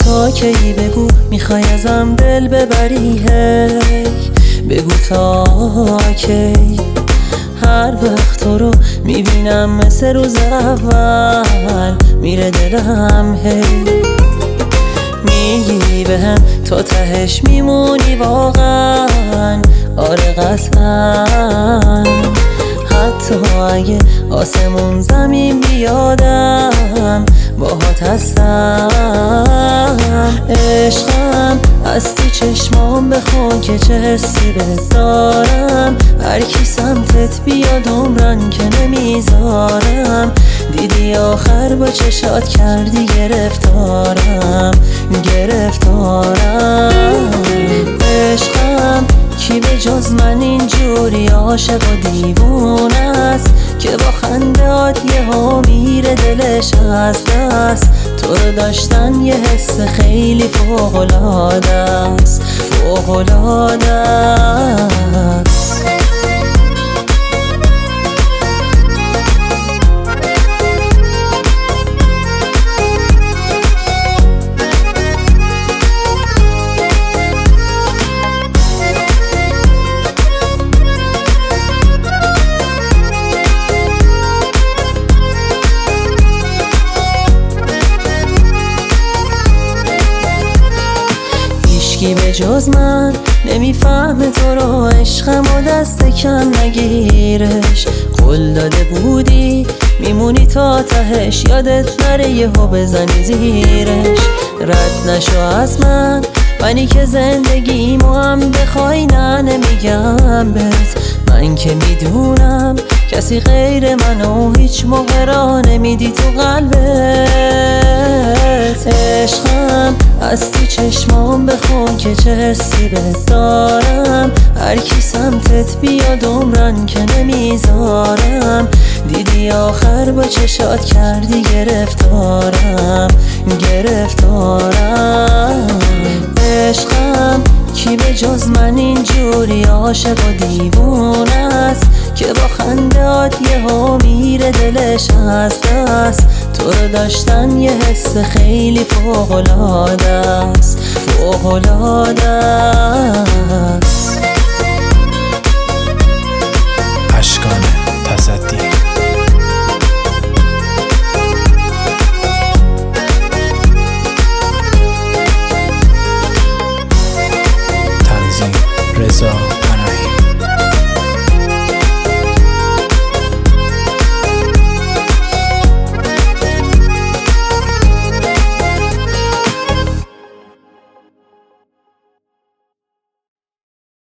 تا کی بگو میخوای ازم دل ببری، هی بگو تا کی. هر وقت تو رو میبینم مثل روز اول میره دلم، هی میگی بهم تو تهش میمونی واقعا، آره قطعا. حتی اگه آسمون زمین بیادم باهات هستم. عشقم از تو چشمام بخون که چه حسی بهت دارم، هر کی سمتت بیاد عمرن که نمیذارم. دیدی آخر با چشات کردی گرفتارم. عشقم کی به جز من اینجوری عاشق و دیوونه است که با خنده‌ات یهو میره دلش از دست. تو رو داشتن یه حس خیلی فوق‌العاده است، فوق‌العاده است. کی به جز من نمیفهمه تو رو، عشقم و دست کم نگیرش. قول داده بودی میمونی تا تهش، یادت نره یهو بزنی زیرش. رد نشو از منی که زندگیمو هم بخوای نه نمیگم بهت. من که میدونم کسی غیر منو هیچ موقع را نمیدی تو قلبت. عشقم از تو چشمام بخون که چه حسی بهت دارم، هر کی سمتت بیاد عمرن که نمیذارم. دیدی آخر با چشات کردی گرفتارم. عشقم کی به جز من اینجوری عاشق و دیوونه است که با خنده‌ات یهو میره دلش از دست. تو رو داشتن یه حس خیلی فوق‌العاده است، فوق‌العاده است.